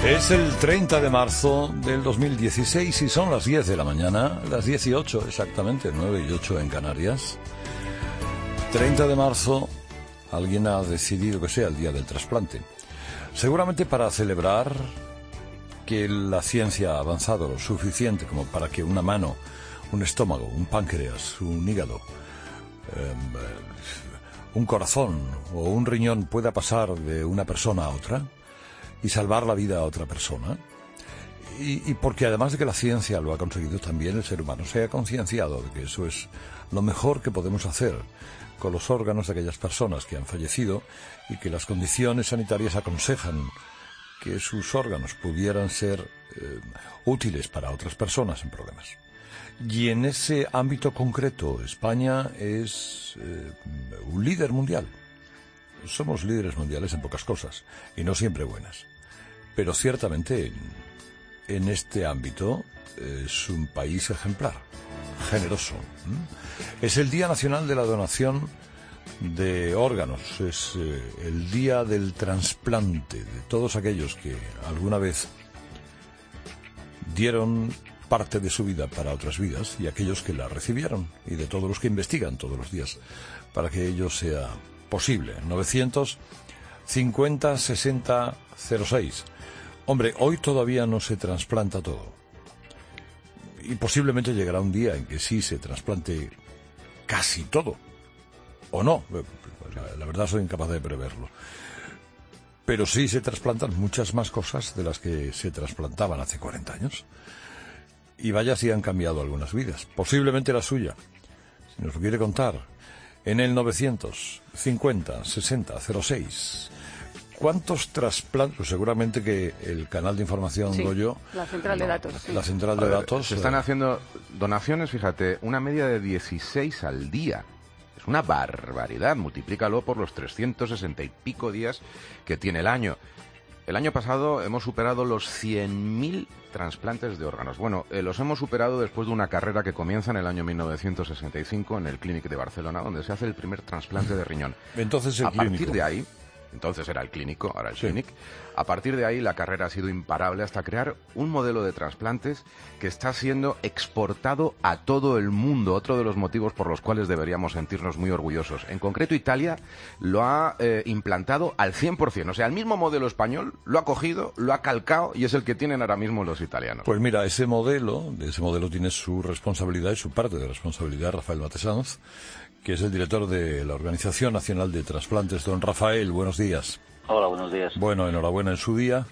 Es el 30 de marzo del 2016 y son las 10 de la mañana, las 18 exactamente, 9 y 8 en Canarias. 30 de marzo, alguien ha decidido que sea el día del trasplante. Seguramente para celebrar que la ciencia ha avanzado lo suficiente como para que una mano, un estómago, un páncreas, un hígado, un corazón o un riñón pueda pasar de una persona a otra y salvar la vida a otra persona. Y porque además de que la ciencia lo ha conseguido, también el ser humano se ha concienciado de que eso es lo mejor que podemos hacer con los órganos de aquellas personas que han fallecido y que las condiciones sanitarias aconsejan que sus órganos pudieran ser útiles para otras personas en problemas. Y en ese ámbito concreto, España es un líder mundial. Somos líderes mundiales en pocas cosas, y no siempre buenas. Pero ciertamente en este ámbito es un país ejemplar, generoso. Es el Día Nacional de la Donación de Órganos, es el Día del Trasplante, de todos aquellos que alguna vez dieron parte de su vida para otras vidas y aquellos que la recibieron, y de todos los que investigan todos los días para que ello sea posible. 950-60-06. Hombre, hoy todavía no se trasplanta todo. Y posiblemente llegará un día en que sí se trasplante casi todo. O no. La verdad soy incapaz de preverlo. Pero sí se trasplantan muchas más cosas de las que se trasplantaban hace 40 años. Y vaya si han cambiado algunas vidas. Posiblemente la suya. Si nos lo quiere contar. En el 950-60-06. ¿Cuántos trasplantes? Pues seguramente que el canal de información, sí, Goyo... la central de datos. Sí. La central de datos... Se están haciendo donaciones, fíjate, una media de 16 al día. Es una barbaridad. Multiplícalo por los 360 y pico días que tiene el año. El año pasado hemos superado los 100.000 trasplantes de órganos. Bueno, los hemos superado después de una carrera que comienza en el año 1965 en el Clínic de Barcelona, donde se hace el primer trasplante de riñón. Entonces el A clínico. partir de ahí, entonces era el clínico, ahora el Sí. Clínic. A partir de ahí la carrera ha sido imparable hasta crear un modelo de trasplantes que está siendo exportado a todo el mundo. Otro de los motivos por los cuales deberíamos sentirnos muy orgullosos. En concreto, Italia lo ha implantado al 100%. O sea, el mismo modelo español lo ha cogido, lo ha calcado y es el que tienen ahora mismo los italianos. Pues mira, ese modelo tiene su responsabilidad y su parte de responsabilidad Rafael Matesanz, que es el director de la Organización Nacional de Trasplantes. Don Rafael, buenos días. Hola, buenos días. Bueno, enhorabuena en su día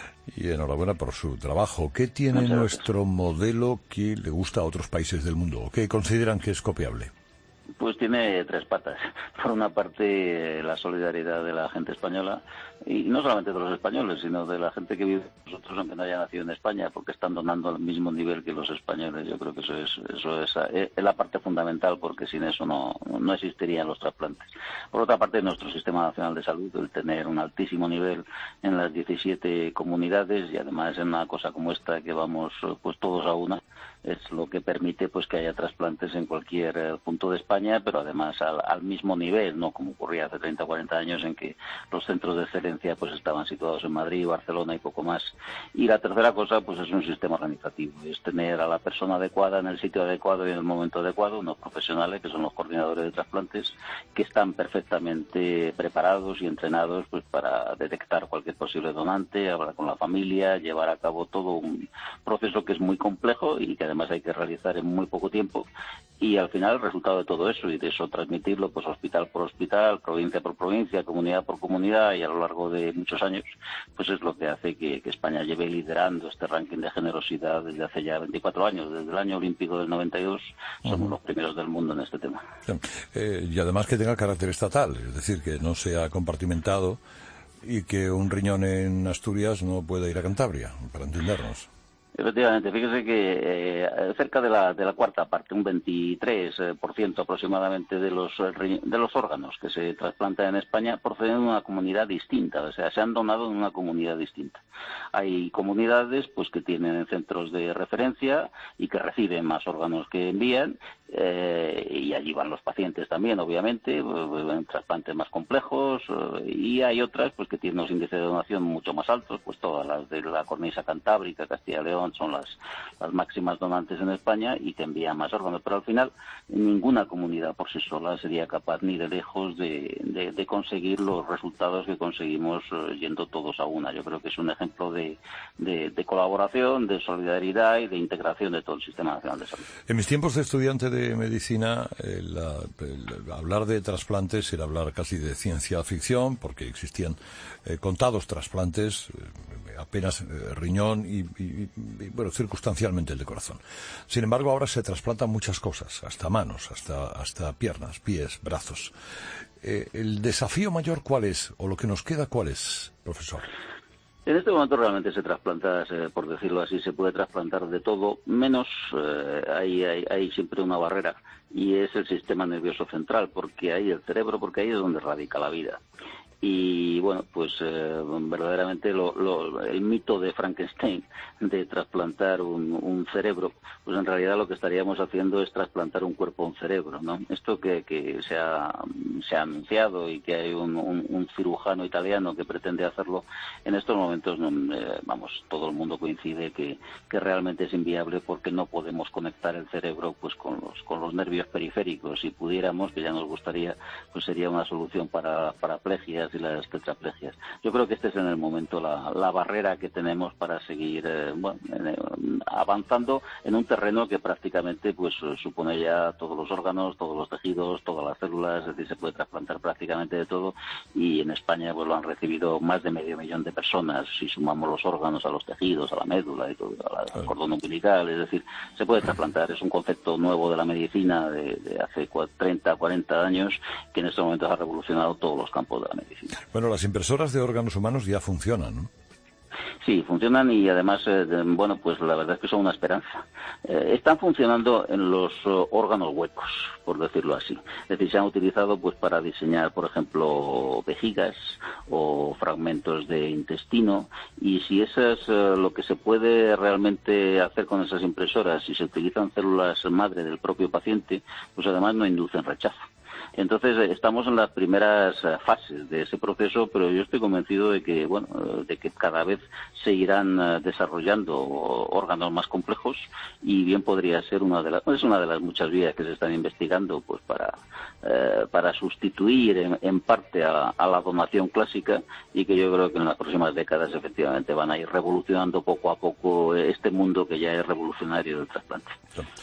y enhorabuena por su trabajo. ¿Qué tiene Muchas nuestro modelo que le gusta a otros países del mundo? ¿Qué consideran que es copiable? Pues tiene tres patas. Por una parte, la solidaridad de la gente española, y no solamente de los españoles, sino de la gente que vive con nosotros aunque no haya nacido en España, porque están donando al mismo nivel que los españoles. Yo creo que eso es la parte fundamental, porque sin eso no existirían los trasplantes. Por otra parte, nuestro Sistema Nacional de Salud, el tener un altísimo nivel en las 17 comunidades, y además en una cosa como esta que vamos pues todos a una, es lo que permite pues que haya trasplantes en cualquier punto de España, pero además al mismo nivel, no como ocurría hace 30 o 40 años en que los centros de excelencia pues estaban situados en Madrid, Barcelona y poco más. Y la tercera cosa pues es un sistema organizativo, es tener a la persona adecuada en el sitio adecuado y en el momento adecuado, unos profesionales que son los coordinadores de trasplantes que están perfectamente preparados y entrenados pues para detectar cualquier posible donante, hablar con la familia, llevar a cabo todo un proceso que es muy complejo y que además hay que realizar en muy poco tiempo, y al final el resultado de todo eso y de eso transmitirlo pues hospital por hospital, provincia por provincia, comunidad por comunidad y a lo largo de muchos años, pues es lo que hace que España lleve liderando este ranking de generosidad desde hace ya 24 años, desde el año olímpico del 92, somos los primeros del mundo en este tema. Y además que tenga carácter estatal, es decir, que no sea compartimentado y que un riñón en Asturias no pueda ir a Cantabria, para entendernos. Efectivamente, fíjese que cerca de la cuarta parte, un 23% aproximadamente de los órganos que se trasplantan en España proceden de una comunidad distinta, o sea, se han donado en una comunidad distinta. Hay comunidades pues que tienen centros de referencia y que reciben más órganos que envían, y allí van los pacientes también, obviamente, en trasplantes más complejos, y hay otras pues que tienen unos índices de donación mucho más altos, pues todas las de la cornisa cantábrica, Castilla y León, son las máximas donantes en España y que envían más órganos, pero al final ninguna comunidad por sí sola sería capaz ni de lejos de conseguir los resultados que conseguimos yendo todos a una. Yo creo que es un ejemplo de colaboración, de solidaridad y de integración de todo el Sistema Nacional de Salud. En mis tiempos de estudiante de medicina, hablar de trasplantes era hablar casi de ciencia ficción, porque existían contados trasplantes, apenas riñón y, bueno, circunstancialmente el de corazón. Sin embargo, ahora se trasplantan muchas cosas, hasta manos, hasta piernas, pies, brazos. ¿El desafío mayor cuál es? ¿O lo que nos queda cuál es, profesor? En este momento realmente se trasplanta, por decirlo así, se puede trasplantar de todo, menos hay siempre una barrera, y es el sistema nervioso central, porque ahí el cerebro, porque ahí es donde radica la vida. Y bueno, pues verdaderamente el mito de Frankenstein de trasplantar un cerebro, pues en realidad lo que estaríamos haciendo es trasplantar un cuerpo a un cerebro, ¿no? Esto que se ha anunciado y que hay un cirujano italiano que pretende hacerlo, en estos momentos, todo el mundo coincide que realmente es inviable, porque no podemos conectar el cerebro pues con los nervios periféricos. Si pudiéramos, que ya nos gustaría, pues sería una solución para paraplegias y las tetraplegias. Yo creo que este es en el momento la barrera que tenemos para seguir avanzando en un terreno que prácticamente pues supone ya todos los órganos, todos los tejidos, todas las células, es decir, se puede trasplantar prácticamente de todo, y en España pues lo han recibido más de 500.000 de personas, si sumamos los órganos a los tejidos, a la médula y todo, al cordón umbilical, es decir, se puede trasplantar. Es un concepto nuevo de la medicina de hace 30, 40 años, que en estos momentos ha revolucionado todos los campos de la medicina. Bueno, las impresoras de órganos humanos ya funcionan, ¿no? Sí, funcionan, y además, pues la verdad es que son una esperanza. Están funcionando en los órganos huecos, por decirlo así. Es decir, se han utilizado pues para diseñar, por ejemplo, vejigas o fragmentos de intestino, y si eso es lo que se puede realmente hacer con esas impresoras, si se utilizan células madre del propio paciente, pues además no inducen rechazo. Entonces estamos en las primeras fases de ese proceso, pero yo estoy convencido de que cada vez se irán desarrollando órganos más complejos, y bien podría ser una de las muchas vías que se están investigando pues para sustituir en parte a la donación clásica, y que yo creo que en las próximas décadas efectivamente van a ir revolucionando poco a poco este mundo que ya es revolucionario del trasplante.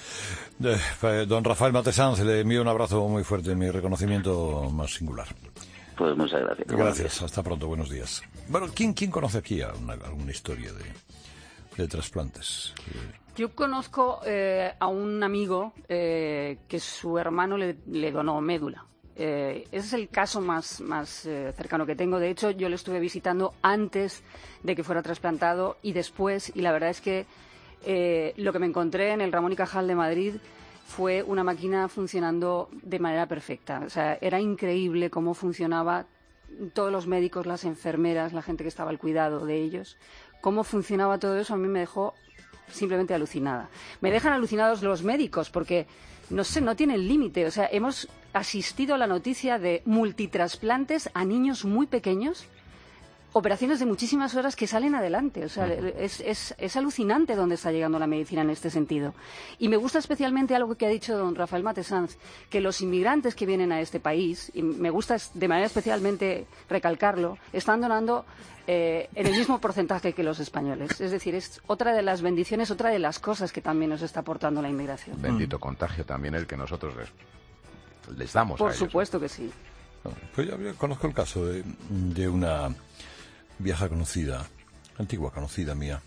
Don Rafael Matesanz, le envío un abrazo muy fuerte, mi reconocimiento más singular. Pues muchas gracias. Gracias, hasta pronto, buenos días. Bueno, ¿quién conoce aquí alguna historia de trasplantes? Yo conozco a un amigo que su hermano le donó médula. Ese es el caso más cercano que tengo. De hecho, yo le estuve visitando antes de que fuera trasplantado y después, y la verdad es que lo que me encontré en el Ramón y Cajal de Madrid fue una máquina funcionando de manera perfecta. O sea, era increíble cómo funcionaba, todos los médicos, las enfermeras, la gente que estaba al cuidado de ellos, cómo funcionaba todo eso. A mí me dejó simplemente alucinada. Me dejan alucinados los médicos porque, no sé, no tienen límite. O sea, hemos asistido a la noticia de multitrasplantes a niños muy pequeños, operaciones de muchísimas horas que salen adelante. O sea, es alucinante dónde está llegando la medicina en este sentido. Y me gusta especialmente algo que ha dicho don Rafael Matesanz, que los inmigrantes que vienen a este país, y me gusta de manera especialmente recalcarlo, están donando en el mismo porcentaje que los españoles. Es decir, es otra de las bendiciones, otra de las cosas que también nos está aportando la inmigración. Bendito contagio también el que nosotros les damos a ellos. Por supuesto que sí. Pues yo conozco el caso de una vieja conocida, antigua conocida mía.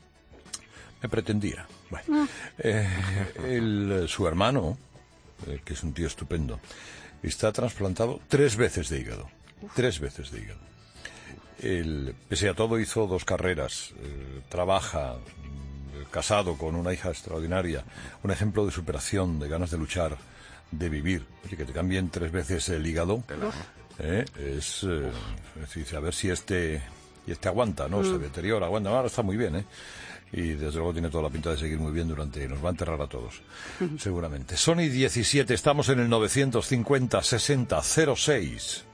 Me pretendía. Bueno, su hermano, que es un tío estupendo, está trasplantado 3 veces de hígado. 3 veces de hígado. Él, pese a todo, hizo 2 carreras, trabaja, casado con una hija extraordinaria, un ejemplo de superación, de ganas de luchar, de vivir. Oye, que te cambien 3 veces el hígado, es decir, a ver si este aguanta, ¿no? Se deteriora, aguanta, ahora está muy bien, y desde luego tiene toda la pinta de seguir muy bien nos va a enterrar a todos, seguramente. Sony 17, estamos en el 950-60-06.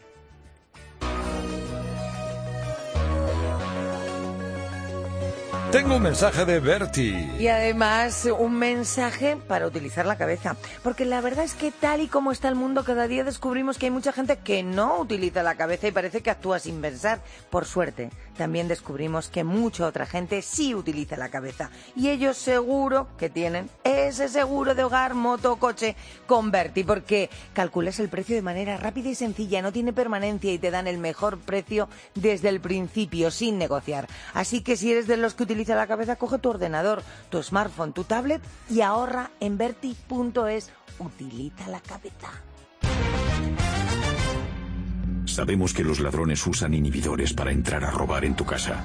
Tengo un mensaje de Bertie. Y además un mensaje para utilizar la cabeza. Porque la verdad es que tal y como está el mundo, cada día descubrimos que hay mucha gente que no utiliza la cabeza y parece que actúa sin pensar. Por suerte, también descubrimos que mucha otra gente sí utiliza la cabeza. Y ellos seguro que tienen ese seguro de hogar, moto o coche con Bertie. Porque calculas el precio de manera rápida y sencilla, no tiene permanencia y te dan el mejor precio desde el principio, sin negociar. Así que si eres de los que utiliza la cabeza, coge tu ordenador, tu smartphone, tu tablet y ahorra en Bertie.es. Utiliza la cabeza. Sabemos que los ladrones usan inhibidores para entrar a robar en tu casa.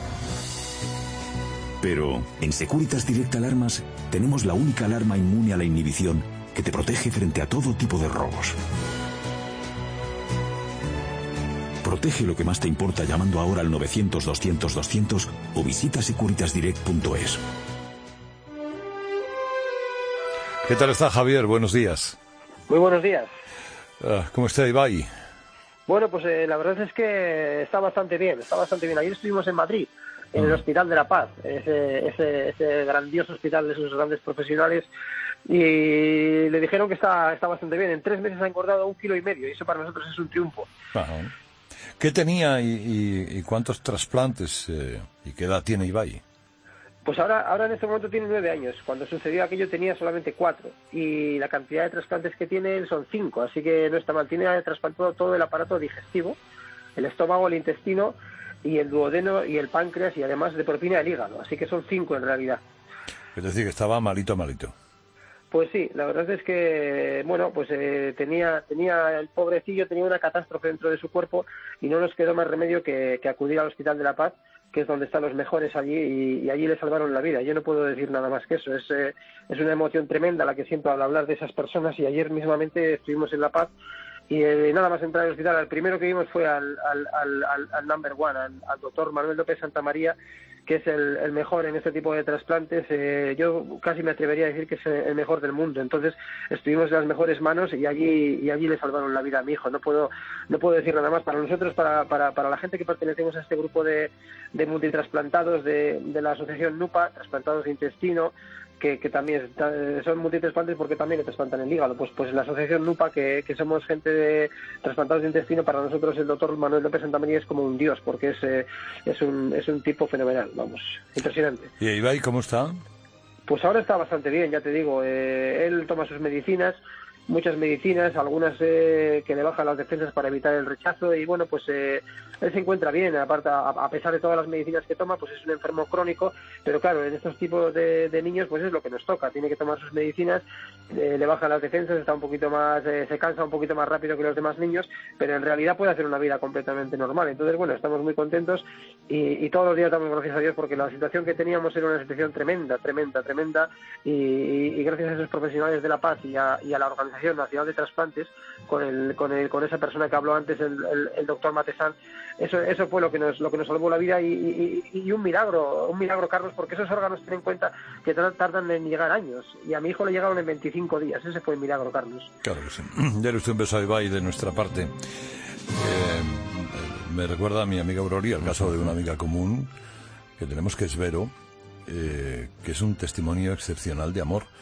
Pero en Securitas Direct Alarmas tenemos la única alarma inmune a la inhibición que te protege frente a todo tipo de robos. Protege lo que más te importa llamando ahora al 900-200-200 o visita securitasdirect.es. ¿Qué tal está, Javier? Buenos días. Muy buenos días. ¿Cómo está Ibai? Bueno, pues la verdad es que está bastante bien. Ayer estuvimos en Madrid, en el Hospital de la Paz, ese grandioso hospital de esos grandes profesionales, y le dijeron que está bastante bien. En 3 meses ha engordado 1,5 kilos, y eso para nosotros es un triunfo. Ajá. ¿Qué tenía y cuántos trasplantes y qué edad tiene Ibai? Pues ahora en este momento tiene 9 años. Cuando sucedió aquello tenía solamente 4. Y la cantidad de trasplantes que tiene son 5. Así que no está mal. Tiene trasplantado todo el aparato digestivo, el estómago, el intestino y el duodeno y el páncreas, y además de propina el hígado. Así que son 5 en realidad. Es decir, que estaba malito. Pues sí, la verdad es que, bueno, pues tenía el pobrecillo, tenía una catástrofe dentro de su cuerpo y no nos quedó más remedio que acudir al Hospital de la Paz, que es donde están los mejores allí, y allí le salvaron la vida. Yo no puedo decir nada más que eso. Es una emoción tremenda la que siento al hablar de esas personas, y ayer mismamente estuvimos en La Paz y nada más entrar al hospital, al primero que vimos fue al number one, al doctor Manuel López Santamaría, que es el mejor en este tipo de trasplantes. Yo casi me atrevería a decir que es el mejor del mundo. Entonces estuvimos en las mejores manos y allí le salvaron la vida a mi hijo. No puedo decir nada más. Para nosotros, para la gente que pertenecemos a este grupo de multitrasplantados de la asociación NUPA, trasplantados de intestino, que también son multitrasplantes porque también le trasplantan el hígado. Pues la asociación NUPA, que somos gente de trasplantados de intestino, para nosotros el doctor Manuel López Santamaría es como un dios, porque es un tipo fenomenal, vamos, impresionante. ¿Y Ibai cómo está? Pues ahora está bastante bien, ya te digo. Él toma sus medicinas, muchas medicinas, algunas que le bajan las defensas para evitar el rechazo, y bueno, pues él se encuentra bien. Aparte, a pesar de todas las medicinas que toma, pues es un enfermo crónico, pero claro, en estos tipos de niños pues es lo que nos toca. Tiene que tomar sus medicinas, le bajan las defensas, está un poquito más, se cansa un poquito más rápido que los demás niños, pero en realidad puede hacer una vida completamente normal. Entonces, bueno, estamos muy contentos y todos los días damos gracias a Dios, porque la situación que teníamos era una situación tremenda, y gracias a esos profesionales de La Paz y a la Organización Nacional de Trasplantes, con esa persona que habló antes, el doctor Matesán, eso fue lo que nos salvó la vida, y un milagro, Carlos, porque esos órganos, ten en cuenta que tardan en llegar años, y a mi hijo le llegaron en 25 días. Ese fue el milagro, Carlos. Claro que sí. Ya le estoy un beso a Ibai de nuestra parte. Me recuerda a mi amiga Aurora el caso de una amiga común que tenemos, que es Vero, que es un testimonio excepcional de amor.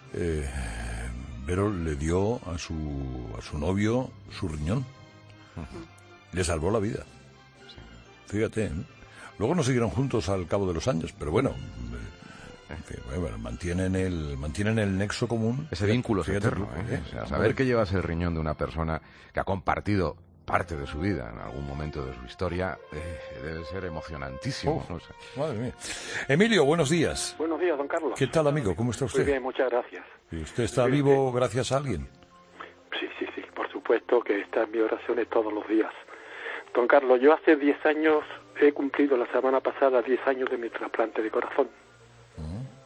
Vero le dio a su novio su riñón. Le salvó la vida. Fíjate, ¿eh? Luego no siguieron juntos al cabo de los años, pero bueno, mantienen el nexo común. Ese vínculo es eterno, ¿eh? O sea, saber que llevas el riñón de una persona que ha compartido parte de su vida en algún momento de su historia debe ser emocionantísimo. No sé. Madre mía. Emilio, buenos días. Buenos días, don Carlos. ¿Qué tal, amigo? ¿Cómo está usted? Muy bien, muchas gracias. ¿Y usted está vivo gracias a alguien? Sí, por supuesto que está en mis oraciones todos los días. Don Carlos, yo hace 10 años he cumplido la semana pasada 10 años de mi trasplante de corazón.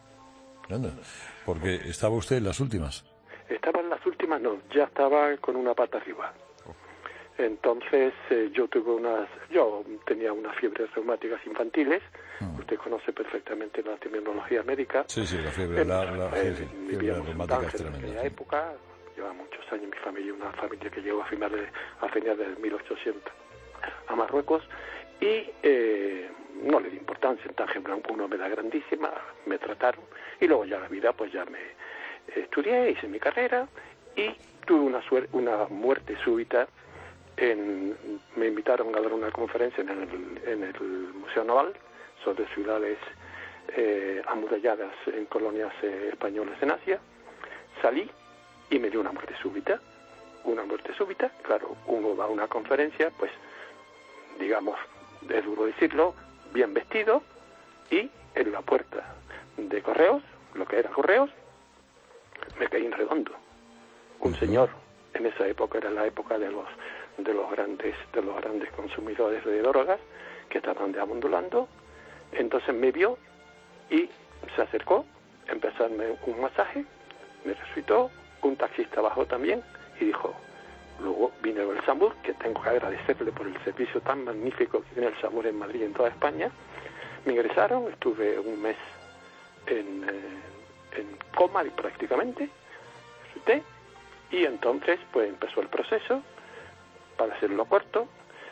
Anda, porque estaba usted en las últimas. Estaba en las últimas, no, ya estaba con una pata arriba. Entonces yo tenía unas fiebres reumáticas infantiles. Usted conoce perfectamente la terminología médica. Sí, la fiebre, fiebre reumática es en tremenda. aquella época, lleva muchos años mi familia, una familia que llegó a finales de 1800 a Marruecos, y no le di importancia, en Tánger Blanco una humedad grandísima, me trataron, y luego ya la vida, pues ya me estudié, hice mi carrera, y tuve una muerte súbita. Me invitaron a dar una conferencia en el Museo Naval sobre ciudades amuralladas en colonias españolas en Asia. Salí y me dio una muerte súbita. Claro, uno va a una conferencia, pues, digamos, es duro decirlo, bien vestido, y en la puerta de Correos, lo que era Correos, me caí en redondo. Un señor, en esa época era la época de los grandes consumidores de drogas que estaban deambulando. Entonces me vio y se acercó, empezó a darme un masaje, me resucitó, un taxista bajó también y dijo, luego vino el SAMUR, que tengo que agradecerle por el servicio tan magnífico que tiene el SAMUR en Madrid y en toda España. Me ingresaron, estuve un mes en coma prácticamente, resucité, y entonces pues empezó el proceso. Para hacerlo corto,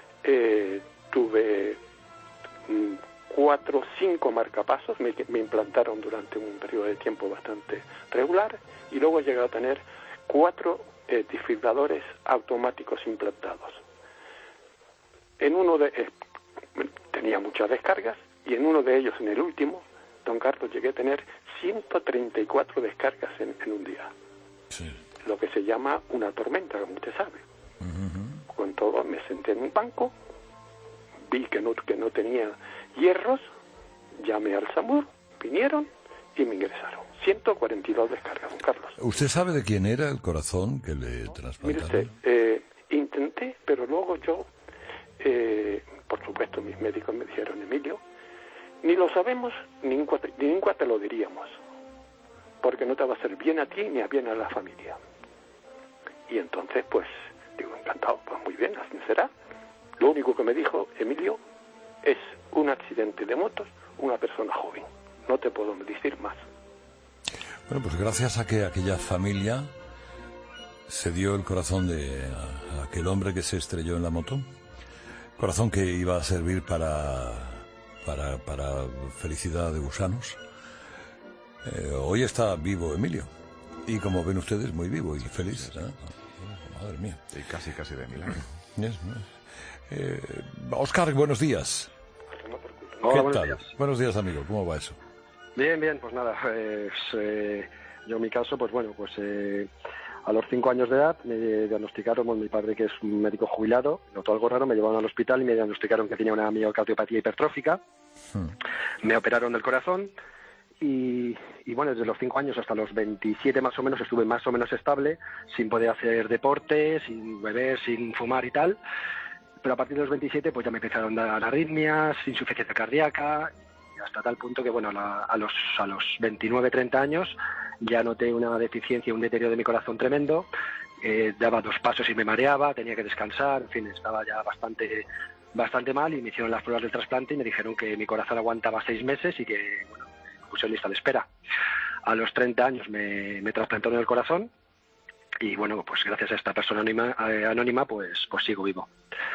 tuve 4 o 5 marcapasos, me implantaron durante un periodo de tiempo bastante regular, y luego llegué a tener 4 desfibriladores automáticos implantados. En uno tenía muchas descargas, y en uno de ellos, en el último, don Carlos, llegué a tener 134 descargas en un día. Sí. Lo que se llama una tormenta, como usted sabe. Con todo, me senté en un banco, vi que no tenía hierros, llamé al SAMUR, vinieron y me ingresaron. 142 descargas, don Carlos. ¿Usted sabe de quién era el corazón que le trasplantaron? Mire usted, intenté, pero luego yo, por supuesto, mis médicos me dijeron, Emilio, ni lo sabemos, ni nunca te lo diríamos, porque no te va a hacer bien a ti ni a bien a la familia. Y entonces, pues, digo, encantado, pues muy bien, así será. Lo único que me dijo, Emilio, es un accidente de motos, una persona joven. No te puedo decir más. Bueno, pues gracias a que aquella familia se dio el corazón de aquel hombre que se estrelló en la moto, corazón que iba a servir para felicidad de gusanos. Hoy está vivo Emilio, y como ven ustedes, muy vivo y feliz. Sí. Madre mía. Y casi de milagro. Óscar, buenos días. Hola, ¿Qué tal? días. Buenos días, amigo. ¿Cómo va eso? Bien, pues nada. Yo en mi caso, pues bueno, a los 5 años de edad me diagnosticaron, mi padre, que es un médico jubilado, notó algo raro, me llevaron al hospital y me diagnosticaron que tenía una miocardiopatía hipertrófica. Me operaron el corazón. Y bueno, desde los 5 años hasta los 27 más o menos estuve más o menos estable, sin poder hacer deporte, sin beber, sin fumar y tal. Pero a partir de los 27 pues ya me empezaron a dar arritmias, insuficiencia cardíaca, y hasta tal punto que bueno, a los 29, 30 años ya noté una deficiencia, un deterioro de mi corazón tremendo. Daba 2 pasos y me mareaba, tenía que descansar, en fin, estaba ya bastante mal, y me hicieron las pruebas del trasplante y me dijeron que mi corazón aguantaba 6 meses y que, bueno, puse en lista de espera. A los 30 años me trasplantaron el corazón y bueno, pues gracias a esta persona anónima pues sigo vivo.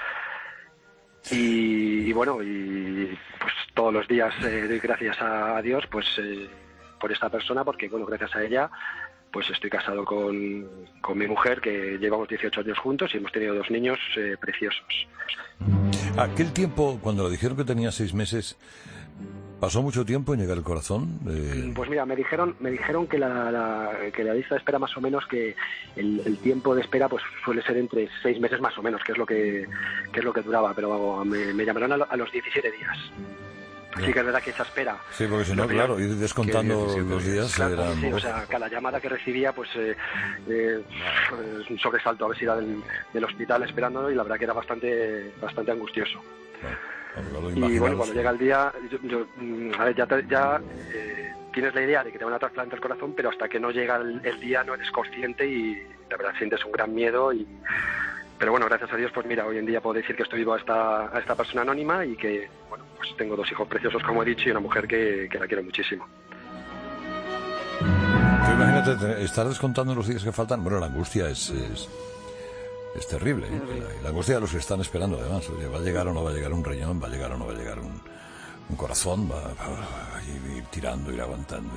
Y bueno, y pues todos los días doy gracias a Dios pues por esta persona, porque bueno, gracias a ella pues estoy casado con mi mujer, que llevamos 18 años juntos y hemos tenido 2 niños preciosos. Aquel tiempo, cuando le dijeron que tenía 6 meses, ¿pasó mucho tiempo en llegar el corazón? Pues mira, me dijeron que la lista de espera más o menos, que el tiempo de espera pues suele ser entre 6 meses más o menos, que es lo que duraba, pero me llamaron a los 17 días. Sí que es verdad que esa espera... Sí, porque si no, claro, ir descontando los días... Claro, sí, o sea, cada llamada que recibía, pues un sobresalto a ver si era del hospital esperándolo, y la verdad que era bastante angustioso. Y bueno, cuando llega el día, tienes la idea de que te van a trasplantar el corazón, pero hasta que no llega el día no eres consciente y la verdad sientes un gran miedo. Pero bueno, gracias a Dios, pues mira, hoy en día puedo decir que estoy vivo a esta persona anónima y que, bueno, pues tengo 2 hijos preciosos, como he dicho, y una mujer que la quiero muchísimo. Tú imagínate, estar descontando los días que faltan. Bueno, la angustia es terrible, ¿eh? La angustia de los que están esperando, además. Oye, ¿va a llegar o no va a llegar un riñón? ¿Va a llegar o no va a llegar un corazón? Va a ir tirando, ir aguantando.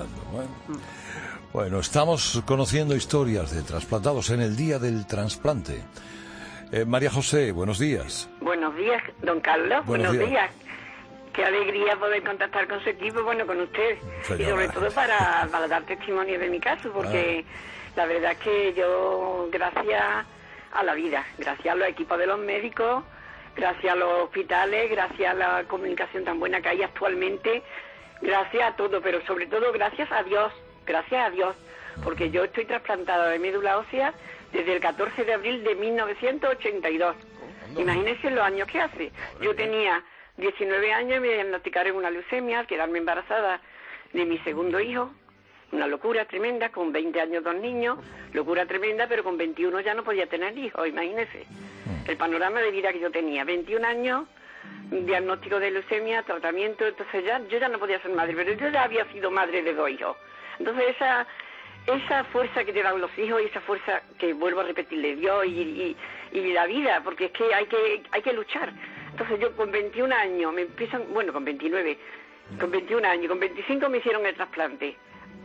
Bueno, estamos conociendo historias de trasplantados en el día del trasplante. María José, buenos días. Buenos días, don Carlos. Buenos días. Qué alegría poder contactar con su equipo, bueno, con usted. Señora. Y sobre todo para dar testimonio de mi caso, porque la verdad es que yo, gracias a la vida, gracias a los equipos de los médicos, gracias a los hospitales, gracias a la comunicación tan buena que hay actualmente, gracias a todo, pero sobre todo gracias a Dios, porque yo estoy trasplantada de médula ósea desde el 14 de abril de 1982. Imagínense los años que hace. Yo tenía 19 años y me diagnosticaron una leucemia al quedarme embarazada de mi segundo hijo. Una locura tremenda, con 20 años 2 niños, locura tremenda, pero con 21 ya no podía tener hijos, imagínense. El panorama de vida que yo tenía, 21 años, diagnóstico de leucemia, tratamiento, entonces yo ya no podía ser madre, pero yo ya había sido madre de 2 hijos. Entonces esa fuerza que te dan los hijos y esa fuerza que vuelvo a repetirle Dios y la vida, porque es que hay que luchar. Entonces yo con 21 años me empiezan, bueno, con 29, con 21 años, con 25 me hicieron el trasplante.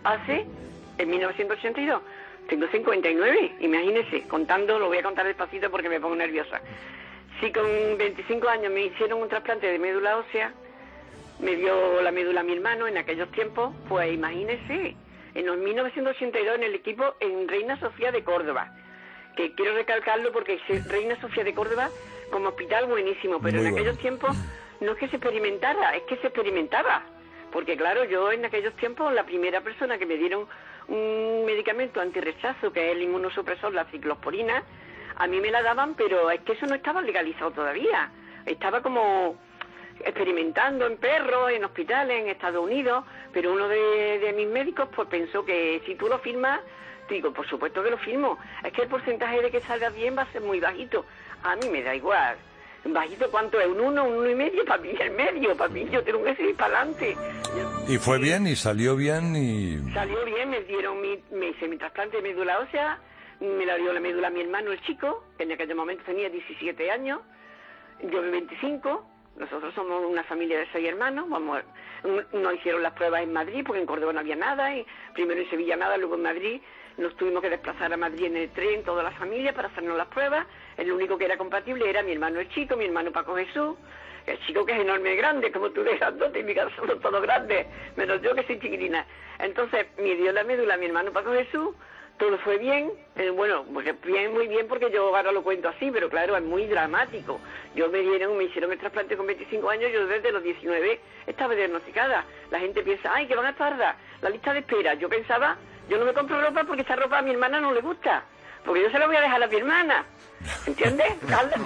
En 1982, tengo 59, imagínense, contando, lo voy a contar despacito porque me pongo nerviosa. Si con 25 años me hicieron un trasplante de médula ósea, me dio la médula a mi hermano en aquellos tiempos, pues imagínense, en 1982 en el equipo en Reina Sofía de Córdoba, que quiero recalcarlo porque Reina Sofía de Córdoba como hospital buenísimo, pero en aquellos tiempos no es que se experimentara, es que se experimentaba. Porque claro, yo en aquellos tiempos, la primera persona que me dieron un medicamento antirrechazo, que es el inmunosupresor, la ciclosporina, a mí me la daban, pero es que eso no estaba legalizado todavía. Estaba como experimentando en perros, en hospitales, en Estados Unidos, pero uno de mis médicos pues pensó que si tú lo firmas, digo, por supuesto que lo firmo. Es que el porcentaje de que salga bien va a ser muy bajito. A mí me da igual. Bajito, ¿cuánto es? ¿Un 1, un 1,5? Para mí el medio, para mí yo tengo que seguir para adelante. ¿Y fue bien? ¿Y salió bien? Salió bien, me hice mi trasplante de médula ósea, me la dio la médula a mi hermano, el chico, que en aquel momento tenía 17 años, yo 25, nosotros somos una familia de 6 hermanos, nos hicieron las pruebas en Madrid, porque en Córdoba no había nada, y primero en Sevilla nada, luego en Madrid. Nos tuvimos que desplazar a Madrid en el tren, toda la familia, para hacernos las pruebas. El único que era compatible era mi hermano el chico, mi hermano Paco Jesús, el chico que es enorme y grande, como tú ves, grandote, y mi casa son todos grandes, menos yo que soy chiquitina. Entonces, me dio la médula a mi hermano Paco Jesús, todo fue bien, bueno, pues bien, muy bien, porque yo ahora lo cuento así, pero claro, es muy dramático. Me hicieron el trasplante con 25 años, yo desde los 19 estaba diagnosticada. La gente piensa, ay, que van a tardar, la lista de espera. Yo pensaba, yo no me compro ropa porque esa ropa a mi hermana no le gusta, porque yo se la voy a dejar a mi hermana. ¿Entiendes, Carlos?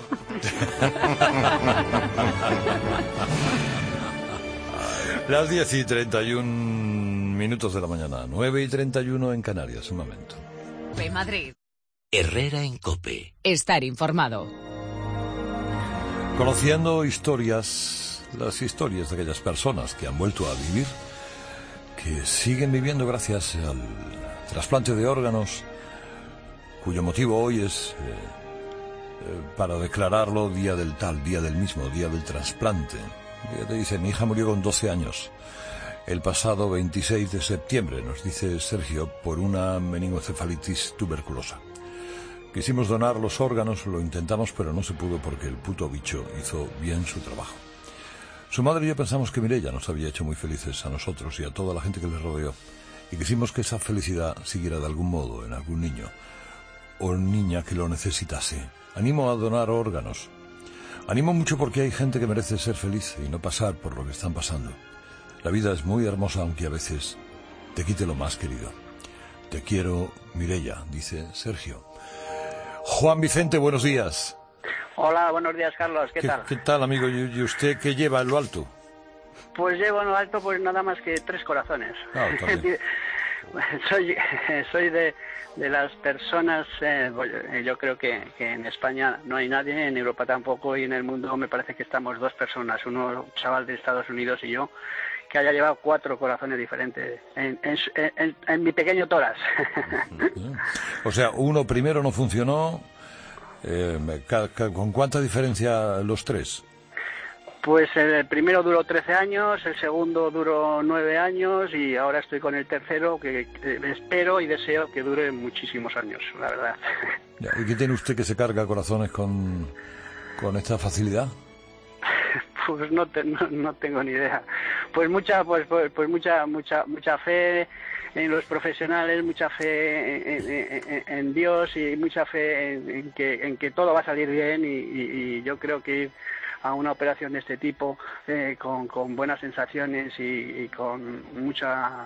Las 10:31 de la mañana, 9:31 en Canarias, un momento. COPE Madrid. Herrera en COPE. Estar informado. Conociendo historias, las historias de aquellas personas que han vuelto a vivir, que siguen viviendo gracias al trasplante de órganos, cuyo motivo hoy es para declararlo día del mismo, día del trasplante. Te dice, mi hija murió con 12 años. El pasado 26 de septiembre, nos dice Sergio, por una meningocefalitis tuberculosa. Quisimos donar los órganos, lo intentamos, pero no se pudo porque el puto bicho hizo bien su trabajo. Su madre y yo pensamos que Mireia nos había hecho muy felices a nosotros y a toda la gente que les rodeó, y quisimos que esa felicidad siguiera de algún modo en algún niño o niña que lo necesitase. Animo a donar órganos. Animo mucho porque hay gente que merece ser feliz y no pasar por lo que están pasando. La vida es muy hermosa, aunque a veces te quite lo más querido. Te quiero, Mireia, dice Sergio. Juan Vicente, buenos días. Hola, buenos días, Carlos. ¿Qué tal? ¿Qué tal, amigo? ¿Y usted qué lleva en lo alto? Pues llevo en lo alto pues nada más que 3 corazones. Soy de las personas, yo creo que en España no hay nadie, en Europa tampoco, y en el mundo me parece que estamos 2 personas, uno chaval de Estados Unidos y yo, que haya llevado 4 corazones diferentes en mi pequeño tórax. O sea, uno primero no funcionó, ¿con cuánta diferencia los 3? Pues el primero duró 13 años, el segundo duró 9 años y ahora estoy con el tercero, que espero y deseo que dure muchísimos años, la verdad. ¿Y qué tiene usted que se carga corazones con esta facilidad? Pues no tengo ni idea. Pues mucha fe en los profesionales, mucha fe en Dios y mucha fe en que todo va a salir bien y yo creo que a una operación de este tipo con buenas sensaciones y con mucha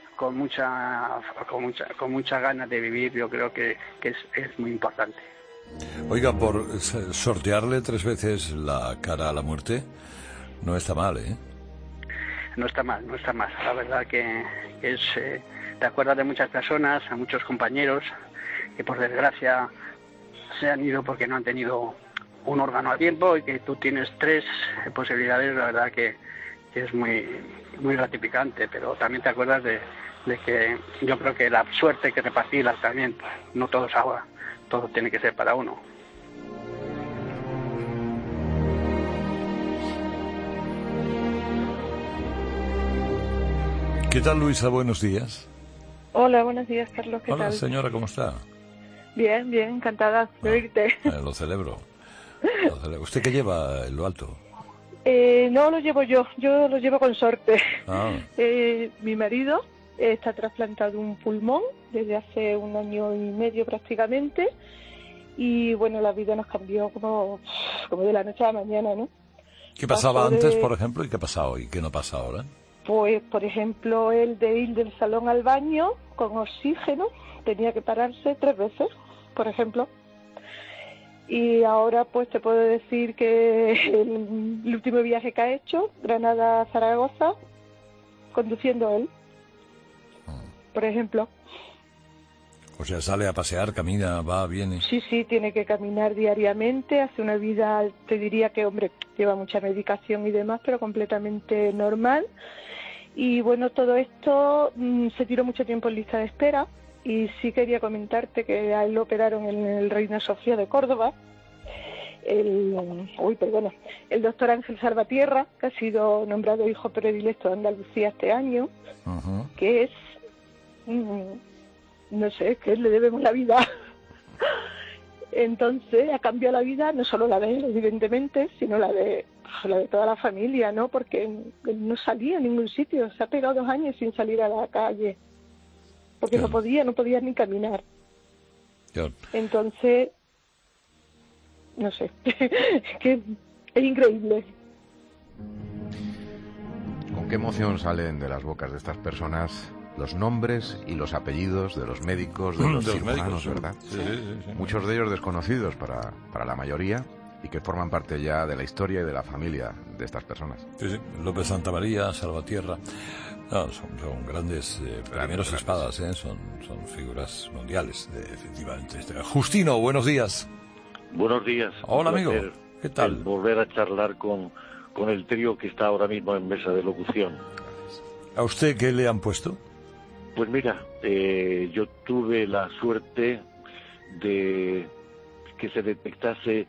ganas de vivir, yo creo que es muy importante. Oiga, por sortearle 3 veces la cara a la muerte, no está mal, ¿eh? No está mal. La verdad que es... te acuerdas de muchas personas, a muchos compañeros, que por desgracia se han ido porque no han tenido un órgano a tiempo y que tú tienes 3 posibilidades, la verdad que es muy muy gratificante, pero también te acuerdas de que yo creo que la suerte hay que repartirla también, no todo es agua, todo tiene que ser para uno. ¿Qué tal, Luisa? Buenos días. Hola, buenos días, Carlos, ¿qué tal? Hola, señora, ¿cómo está? Bien, encantada de oírte. Lo celebro. ¿Usted qué lleva en lo alto? No lo llevo yo lo llevo con sorte. Mi marido está trasplantado un pulmón desde hace 1 año y medio prácticamente y bueno, la vida nos cambió como de la noche a la mañana, ¿no? ¿Qué pasaba antes, por ejemplo, y qué pasa hoy? ¿Qué no pasa ahora? Pues, por ejemplo, el de ir del salón al baño con oxígeno tenía que pararse 3 veces, por ejemplo. Y ahora pues te puedo decir que el último viaje que ha hecho, Granada-Zaragoza, conduciendo él, por ejemplo. O sea, sale a pasear, camina, va, viene. Sí, tiene que caminar diariamente, hace una vida, te diría que, hombre, lleva mucha medicación y demás, pero completamente normal. Y bueno, todo esto se tiró mucho tiempo en lista de espera. Y sí quería comentarte que a él lo operaron en el Reina Sofía de Córdoba. El doctor Ángel Salvatierra, que ha sido nombrado hijo predilecto de Andalucía este año, que es, no sé, que le debemos la vida. Entonces ha cambiado la vida, no solo la de él, evidentemente, sino la de toda la familia, ¿no? Porque él no salía a ningún sitio, se ha pegado 2 años sin salir a la calle. Porque no podía ni caminar. Entonces, no sé, que es increíble. ¿Con qué emoción salen de las bocas de estas personas los nombres y los apellidos de los médicos, de los cirujanos, verdad? Sí. Muchos de ellos desconocidos para la mayoría y que forman parte ya de la historia y de la familia de estas personas. Sí. López Santamaría, Salvatierra... No, son grandes primeros espadas, son figuras mundiales, efectivamente. Justino, buenos días. Buenos días. Hola, amigo. ¿Qué tal? Volver a charlar con el trío que está ahora mismo en mesa de locución. ¿A usted qué le han puesto? Pues mira, yo tuve la suerte de que se detectase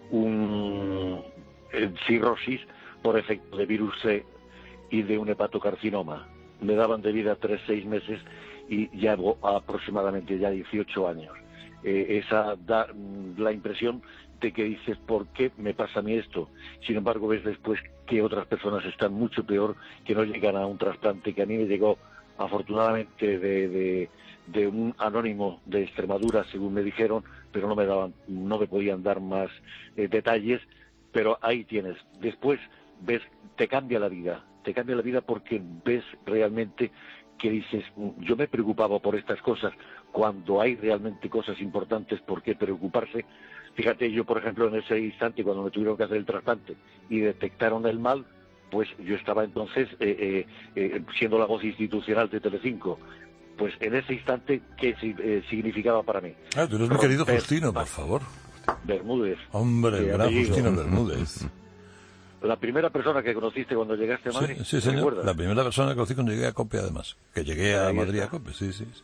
cirrosis por efecto de virus C y de un hepatocarcinoma. Me daban de vida 3-6 meses y llevo aproximadamente ya 18 años. Esa da la impresión de que dices, ¿por qué me pasa a mí esto? Sin embargo, ves después que otras personas están mucho peor, que no llegan a un trasplante, que a mí me llegó afortunadamente de un anónimo de Extremadura, según me dijeron, pero no me podían dar más detalles, pero ahí tienes. Después ves, te cambia la vida porque ves realmente que dices, yo me preocupaba por estas cosas, cuando hay realmente cosas importantes por qué preocuparse. Fíjate, yo por ejemplo en ese instante cuando me tuvieron que hacer el trasplante y detectaron el mal, pues yo estaba entonces siendo la voz institucional de Telecinco. Pues en ese instante, ¿qué significaba para mí? Tú eres mi querido Justino, por favor. Bermúdez. Hombre, el gran Justino Bermúdez. La primera persona que conociste cuando llegaste a Madrid. Sí, señor. La primera persona que conocí cuando llegué a COPE, además. Que llegué a Madrid a COPE, sí. Sí.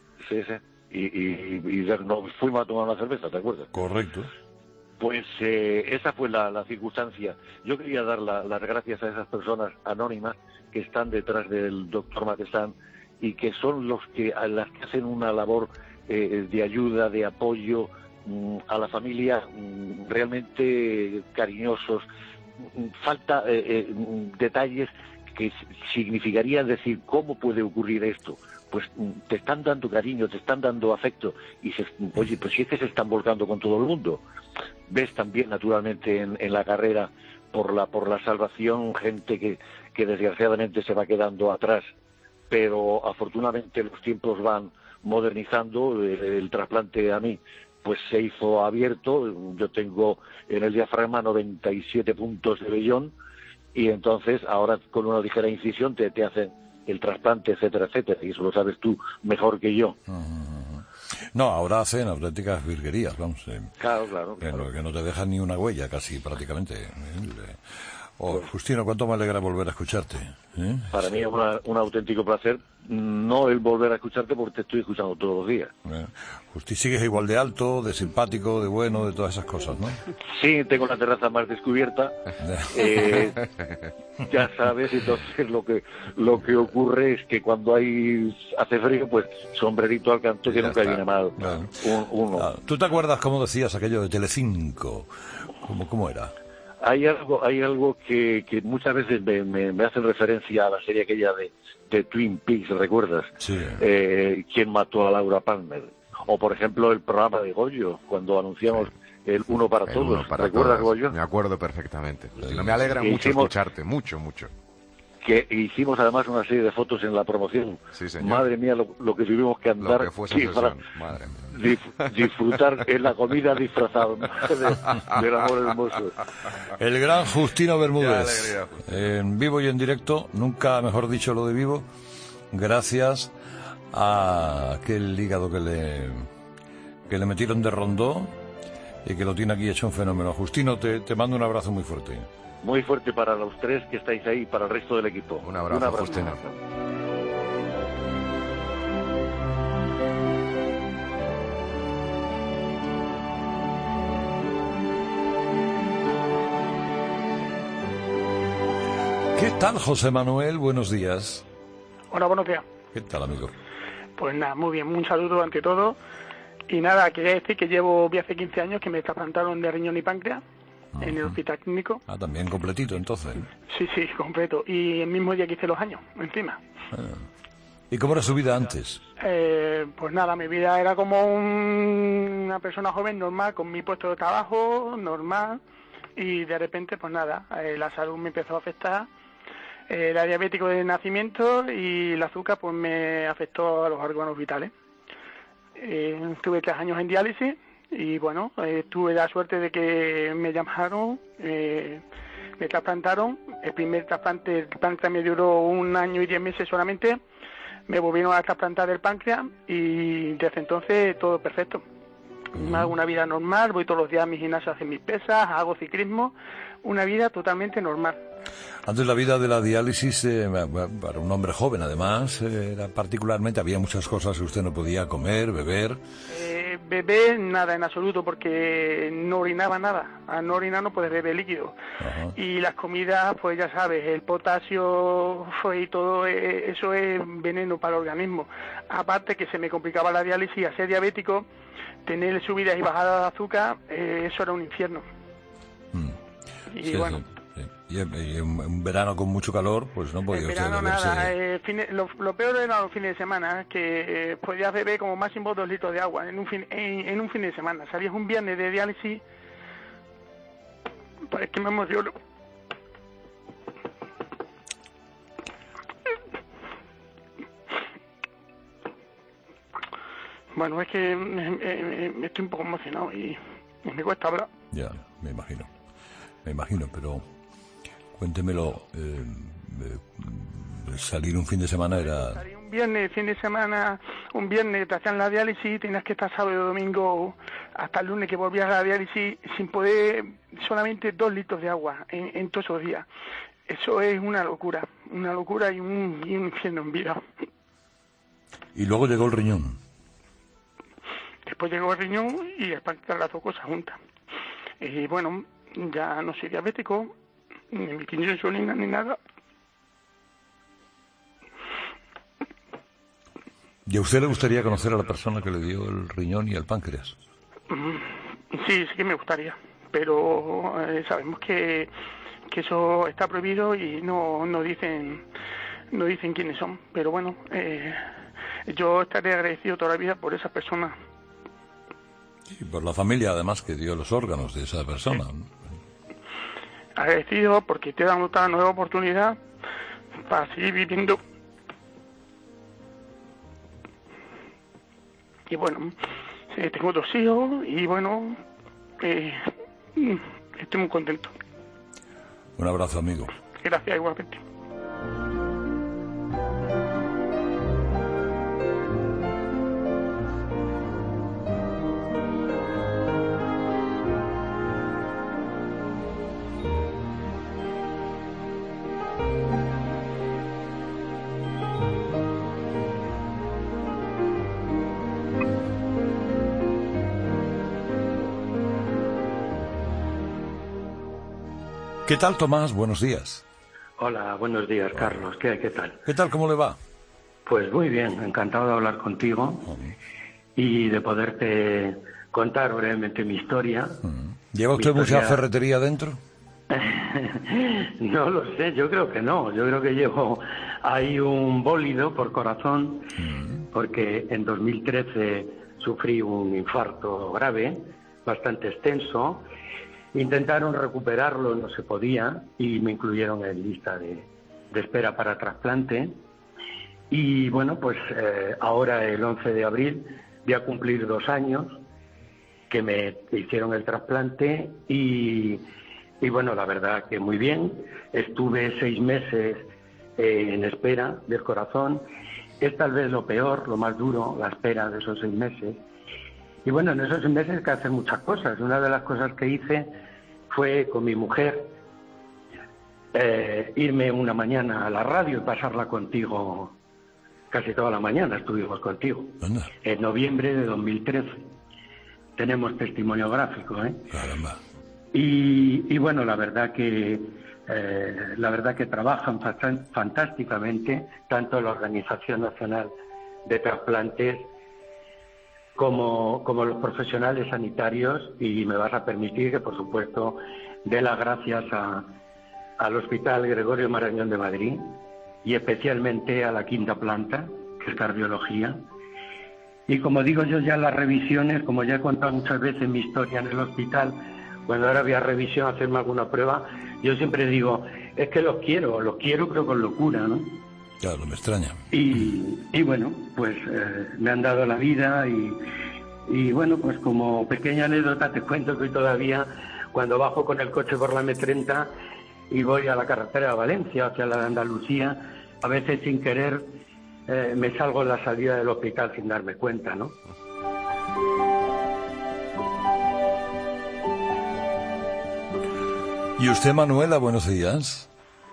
Y nos fuimos a tomar una cerveza, ¿te acuerdas? Correcto. Pues esa fue la circunstancia. Yo quería dar las gracias a esas personas anónimas que están detrás del doctor Matesán y que son las que hacen una labor de ayuda, de apoyo a la familia, realmente cariñosos. Falta detalles que significarían decir cómo puede ocurrir esto. Pues te están dando cariño, te están dando afecto y oye, pues si es que se están volcando con todo el mundo. Ves también naturalmente en la carrera por la salvación gente que desgraciadamente se va quedando atrás, pero afortunadamente los tiempos van modernizando. El trasplante a mí pues se hizo abierto. Yo tengo en el diafragma 97 puntos de vellón y entonces ahora con una ligera incisión te hacen el trasplante, etcétera, etcétera, y eso lo sabes tú mejor que yo. No, ahora hacen auténticas virguerías, vamos. Claro. Que no te dejan ni una huella casi, prácticamente. Justino, cuánto me alegra volver a escucharte. Para mí es un auténtico placer, no el volver a escucharte porque te estoy escuchando todos los días. Justi, sigues igual de alto, de simpático, de bueno, de todas esas cosas, ¿no? Sí, tengo la terraza más descubierta. Ya sabes, entonces lo que ocurre es que cuando hace frío, pues sombrerito al canto que nunca viene mal. Uno. ¿Tú te acuerdas cómo decías aquello de Telecinco? ¿Cómo era? Hay algo que muchas veces me hacen referencia a la serie aquella de Twin Peaks, ¿recuerdas? Sí. ¿Quién mató a Laura Palmer? O, por ejemplo, el programa de Goyo, cuando anunciamos el Uno para Todos. ¿Recuerdas, Goyo? Me acuerdo perfectamente. Me alegra mucho escucharte, mucho. Que hicimos además una serie de fotos en la promoción. Sí, señor. Madre mía, lo que tuvimos que andar. Lo que fue esa sesión, madre mía. Disfrutar en la comida disfrazado del amor hermoso. El gran Justino Bermúdez. Alegría, Justino. En vivo y en directo, nunca mejor dicho lo de vivo, gracias a aquel hígado que le metieron de Rondó y que lo tiene aquí hecho un fenómeno. Justino, te mando un abrazo muy fuerte. Muy fuerte para los tres que estáis ahí, para el resto del equipo. Un abrazo. Justino. ¿Qué tal, José Manuel? Buenos días. Hola, buenos días. ¿Qué tal, amigo? Pues nada, muy bien, un saludo ante todo. Y nada, quería decir que vi hace 15 años que me trasplantaron de riñón y páncreas en el hospital clínico. También completito, entonces. Sí, completo. Y el mismo día que hice los años, encima. ¿Y cómo era su vida antes? Pues nada, mi vida era como una persona joven normal, con mi puesto de trabajo normal. Y de repente, pues nada, la salud me empezó a afectar. Era diabético de nacimiento y el azúcar pues me afectó a los órganos vitales. Estuve 3 años en diálisis y bueno, tuve la suerte de que me llamaron, me trasplantaron. El primer trasplante, el páncreas me duró 1 año y 10 meses solamente. Me volvieron a trasplantar el páncreas y desde entonces todo perfecto. Hago una vida normal, voy todos los días a mi gimnasio a hacer mis pesas, hago ciclismo, una vida totalmente normal. Antes la vida de la diálisis, para un hombre joven además, era particularmente, había muchas cosas que usted no podía comer, beber. Beber nada en absoluto, porque no orinaba nada. Al no orinar no puedes beber líquido. Ajá. Y las comidas, pues ya sabes, el potasio y todo eso es veneno para el organismo. Aparte que se me complicaba la diálisis, a ser diabético, tener subidas y bajadas de azúcar, eso era un infierno. Y sí, bueno... Sí. Y un verano con mucho calor, pues no podía usted beberse... nada, lo peor era los fines de semana, que podías beber como máximo 2 litros de agua en un fin de semana. Salías un viernes de diálisis, pues que me emociono. Bueno, es que estoy un poco emocionado y me cuesta hablar. Ya, me imagino, pero... Cuéntemelo. Salir un fin de semana era... Salir un viernes, fin de semana, un viernes te hacían la diálisis, tenías que estar sábado y domingo hasta el lunes que volvías a la diálisis sin poder, solamente 2 litros de agua en todos esos días. Eso es una locura y un infierno en vida. Y luego llegó el riñón. Después llegó el riñón y el páncreas, las 2 cosas juntas. Y bueno, ya no soy diabético, ni me quito insulina ni nada. ¿Y a usted le gustaría conocer a la persona que le dio el riñón y el páncreas? Sí que me gustaría, pero sabemos que eso está prohibido y no dicen quiénes son. Pero bueno, yo estaré agradecido toda la vida por esa persona. Y por la familia, además, que dio los órganos de esa persona. Sí. Agradecido porque te dan otra nueva oportunidad para seguir viviendo. Y bueno, tengo 2 hijos y bueno, estoy muy contento. Un abrazo, amigo. Gracias, igualmente. ¿Qué tal, Tomás? Buenos días. Hola, buenos días, Carlos. ¿Qué tal? ¿Qué tal? ¿Cómo le va? Pues muy bien, encantado de hablar contigo y de poderte contar brevemente mi historia. ¿Lleva usted mucha ferretería dentro? No lo sé, yo creo que no. Yo creo que llevo ahí un bólido por corazón, porque en 2013 sufrí un infarto grave, bastante extenso. Intentaron recuperarlo, no se podía, y me incluyeron en lista de espera para trasplante. Y bueno, pues ahora el 11 de abril voy a cumplir 2 años que me hicieron el trasplante y bueno, la verdad que muy bien. Estuve 6 meses en espera del corazón. Es tal vez lo peor, lo más duro, la espera de esos 6 meses. Y bueno, en esos 6 meses hay que hacer muchas cosas. Una de las cosas que hice fue con mi mujer irme una mañana a la radio y pasarla contigo. Casi toda la mañana estuvimos contigo. ¿Dónde? En noviembre de 2013. Tenemos testimonio gráfico, ¿eh? Caramba. Y bueno, la verdad que trabajan fantásticamente, tanto la Organización Nacional de Trasplantes como los profesionales sanitarios, y me vas a permitir que, por supuesto, dé las gracias al Hospital Gregorio Marañón de Madrid y especialmente a la 5ª planta, que es cardiología. Y como digo yo, ya las revisiones, como ya he contado muchas veces mi historia en el hospital, cuando ahora había revisión, hacerme alguna prueba, yo siempre digo, es que los quiero pero con locura, ¿no? Claro, me extraña. Y bueno, pues me han dado la vida y bueno, pues como pequeña anécdota te cuento que hoy todavía, cuando bajo con el coche por la M30 y voy a la carretera de Valencia, hacia la de Andalucía, a veces sin querer me salgo en la salida del hospital sin darme cuenta, ¿no? ¿Y usted, Manuela? Buenos días.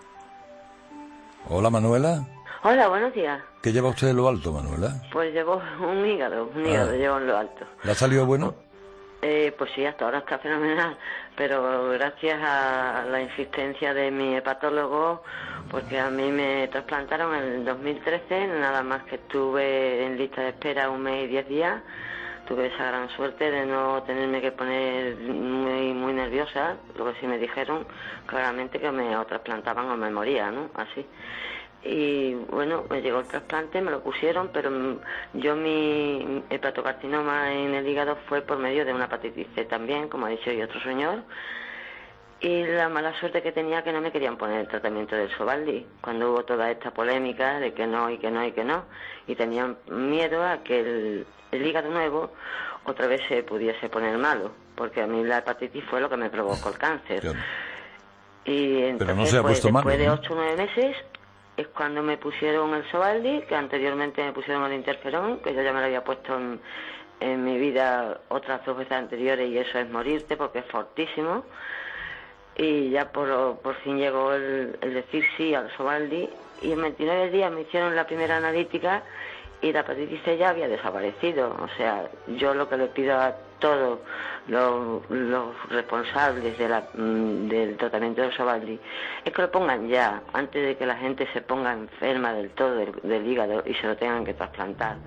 Hola, Manuela. Hola, buenos días. ¿Qué lleva usted en lo alto, Manuela? Pues llevo un hígado llevo en lo alto. ¿Le ha salido bueno? Pues sí, hasta ahora está fenomenal, pero gracias a la insistencia de mi hepatólogo, porque a mí me trasplantaron en el 2013, nada más que estuve en lista de espera 1 mes y 10 días, tuve esa gran suerte de no tenerme que poner muy nerviosa, lo que sí me dijeron claramente que me o trasplantaban o me moría, ¿no? Así. Y bueno, me llegó el trasplante, me lo pusieron, pero yo mi hepatocarcinoma en el hígado fue por medio de una hepatitis C también, como ha dicho hoy otro señor. Y la mala suerte que tenía que no me querían poner el tratamiento del Sovaldi, cuando hubo toda esta polémica de que no y que no y que no. Y tenían miedo a que el hígado nuevo otra vez se pudiese poner malo, porque a mí la hepatitis fue lo que me provocó el cáncer. Claro. Y entonces, pero no se ha puesto mal. Después de 8 o 9 meses es cuando me pusieron el Sovaldi, que anteriormente me pusieron el interferón, que yo ya me lo había puesto en mi vida otras 2 veces anteriores, y eso es morirte porque es fortísimo. Y ya por fin llegó el decir sí al Sovaldi, y en 29 días me hicieron la primera analítica y la hepatitis C ya había desaparecido. O sea, yo lo que le pido a todos los responsables del tratamiento del Sovaldi es que lo pongan ya, antes de que la gente se ponga enferma del todo del hígado y se lo tengan que trasplantar.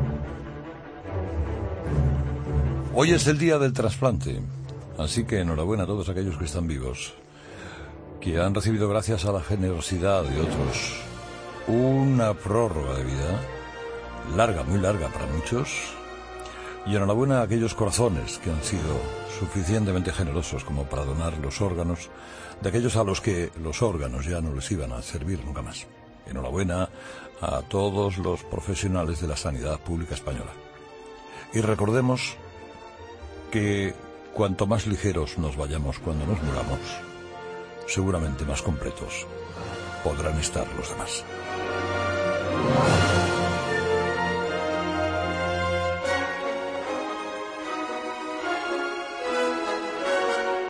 Hoy es el día del trasplante, así que enhorabuena a todos aquellos que están vivos, que han recibido, gracias a la generosidad de otros, una prórroga de vida, larga, muy larga para muchos, y enhorabuena a aquellos corazones que han sido suficientemente generosos como para donar los órganos de aquellos a los que los órganos ya no les iban a servir nunca más. Enhorabuena a todos los profesionales de la sanidad pública española. Y recordemos que cuanto más ligeros nos vayamos cuando nos muramos, seguramente más completos podrán estar los demás.